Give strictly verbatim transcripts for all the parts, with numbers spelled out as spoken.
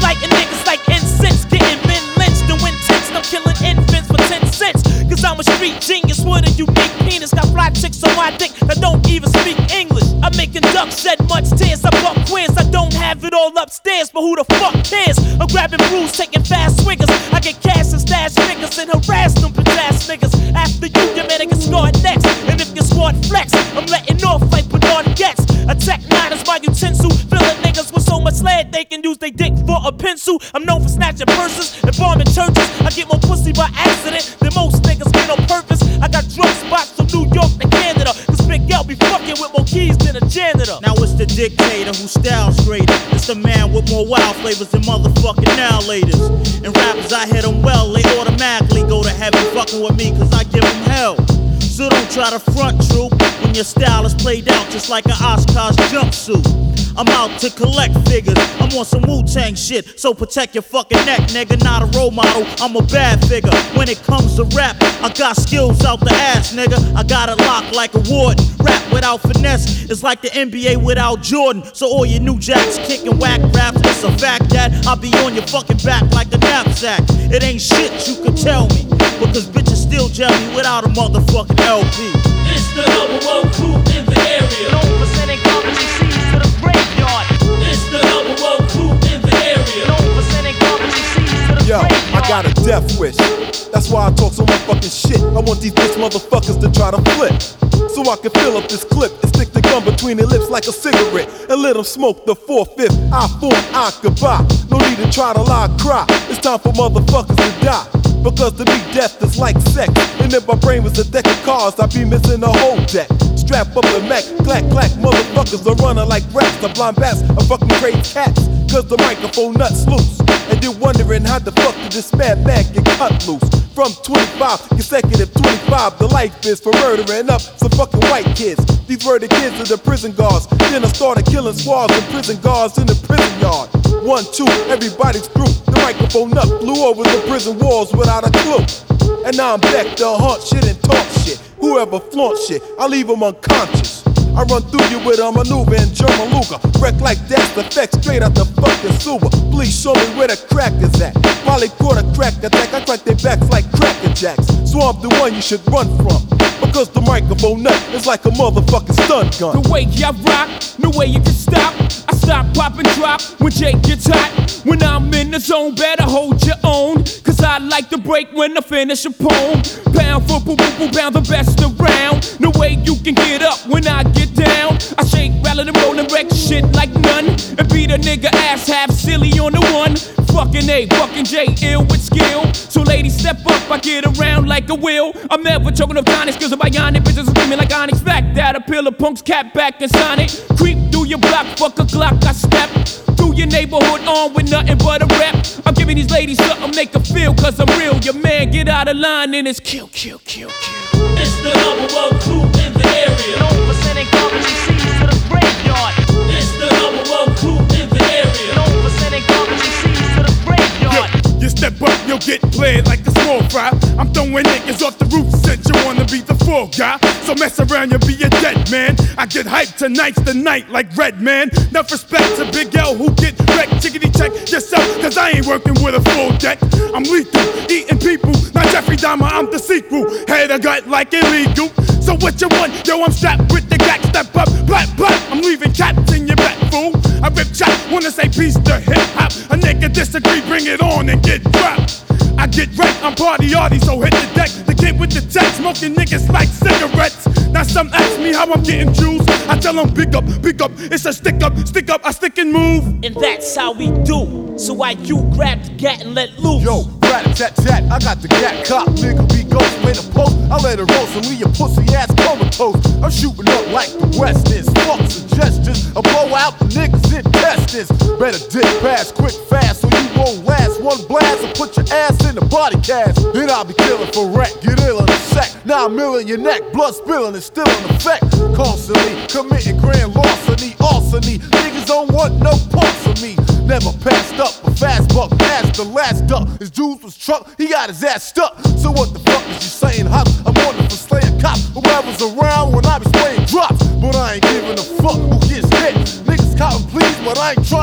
lighting niggas like incense, getting men lynched, doing tents, I'm killing infants for ten cents. Cause I'm a street genius with a unique penis. Got fly chicks on my dick that don't even speak English. I'm making ducks shed much tears. I fuck queers. I don't have it all upstairs, but who the fuck cares? I'm grabbing brews, taking fast swingers. I get cash and stash niggas and harass them bitch ass niggas. After you, your man get scored next. And if your squad flex, I'm letting off like Bernard Getz. A Tech nine is my utensil. Filling niggas with so much lead they can use they dick for a pencil. I'm known for snatching purses and bombing churches. I get more pussy by accident than most niggas get on purpose. I got drug spots from New York to Canada. Cause Big L be fucking with more keys than a janitor. Now it's the dictator who styles greater. It's the man with more wild flavors than motherfucking now laters. And rappers, I hit them well, they automatically go to heaven fucking with me cause I give them hell. So don't try to front, troop, when your style is played out just like an Oshkosh jumpsuit. I'm out to collect figures, I'm on some Wu-Tang shit, so protect your fucking neck, nigga. Not a role model, I'm a bad figure. When it comes to rap, I got skills out the ass, nigga. I got it locked like a warden. Rap without finesse is like the N B A without Jordan. So all you new jacks kicking whack raps, it's a fact that I'll be on your fucking back like a knapsack. It ain't shit you can tell me, because bitches still gel me without a motherfucking L P. It's the number one crew in the area. Known for sending garbage C Cs to the graveyard. It's the number one crew in the area. Known for sending garbage C Cs to the Yo, graveyard. I got a death wish. That's why I talk so much fucking shit. I want these bitch motherfuckers to try to flip, so I can fill up this clip and stick the gun between their lips like a cigarette and let them smoke the four-fifth. I form, I goodbye. No need to try to lie, cry. It's time for motherfuckers to die. Because to me death is like sex. And if my brain was a deck of cards, I'd be missing a whole deck. Strap up the Mac, clack, clack, motherfuckers are running like rats. The blind bats are fucking great cats. Cause the microphone nuts loose. And you're wondering how the fuck did this mad man get cut loose. From twenty-five, consecutive twenty-five, the life is for murdering up some fucking white kids. These were the kids of the prison guards. Then I started killing squads and prison guards in the prison yard. One, two, everybody's through. The microphone up flew over the prison walls without a clue. And now I'm back to hunt shit and talk shit. Whoever flaunt shit, I leave them unconscious. I run through you with a maneuver and German Luger. Wreck like that's the effect straight out the fucking sewer. Please show me where the crack is at. Probably caught a crack attack. I crack their backs like cracker jacks. So I'm the one you should run from. Because the microphone nut is like a motherfucking stun gun. The way I rock, no way you can stop. I stop, pop, and drop when Jake gets hot. When I'm in the zone, better hold your own. Cause I like to break when I finish a poem. Pound for boo boo boo, pound the best around. No way you can get up when I get down. I shake, rattle, and roll and wreck shit like none. And beat a nigga ass half silly on the one. Fucking A, fucking J, ill with skill. So ladies step up, I get around like a wheel. I'm never choking up tiny skills of bionic. Bitches screaming like Onyx. Fact that a pillar punks cat back and Sonic. Creep through your block, fuck a Glock, I step through your neighborhood on with nothing but a rap. I'm giving these ladies something make her feel, cause I'm real. Your man get out of line and it's kill, kill, kill, kill. It's the number one crew in the area. Known for sending garbage C Cs to the graveyard. It's the number one crew in the area. Known for sending garbage C Cs to the graveyard. You step up, you'll get played like a small fry. I'm throwing niggas off the roof since you wanna be the fall guy. So mess around, you'll be a dead man. I get hyped, tonight's the night like Red Man. Enough respect to Big L who get wrecked. Chickadee check yourself, cause I ain't working with a full deck. I'm lethal, eating people, not Jeffrey Dahmer, I'm the sequel. Head a gut like illegal. So what you want? Yo, I'm strapped with the gat, step up, black, black. I'm leaving cats in your back, fool. I rip chop, wanna say peace to hip hop. A nigga disagree, bring it on and get dropped. I get wrecked, I'm party arty, so hit the deck. The kid with the tech, smoking niggas like cigarettes. Now some ask me how I'm getting juice. I tell them pick up, pick up, it's a stick up, stick up, I stick and move. And that's how we do. So why you grab the gat and let loose? Yo, rat-a-tat-tat, I got the gat cop. Nigga be ghost in the post. I let it roll, so leave your pussy ass comatose. I'm shooting up like the West is. Fuck suggestions, I blow out the niggas intestines. Better dip fast, quick, fast, so you won't last. One blast and put your ass in the body cast. Then I'll be killing for wreck, get ill in a sec. Nine mil in your neck, blood spilling is still in effect. Constantly committing grand larceny, arsony. Niggas don't want no parts of me. Never passed up a fast buck, past the last duck. His juice was truck, he got his ass stuck. So what the fuck is you saying, Hop? I'm on for slaying cops. Whoever's around when I be spraying drops. But I ain't giving a fuck who gets hit. Niggas counting please, but I ain't trying to hit shit.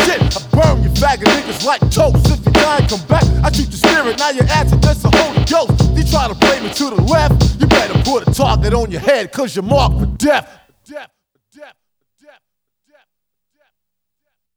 shit. I burn you faggot niggas like toast. If you die and come back, I shoot your spirit. Now you're acting just a Holy Ghost. You try to play me to the left, you better put a target on your head, cause you're marked for death.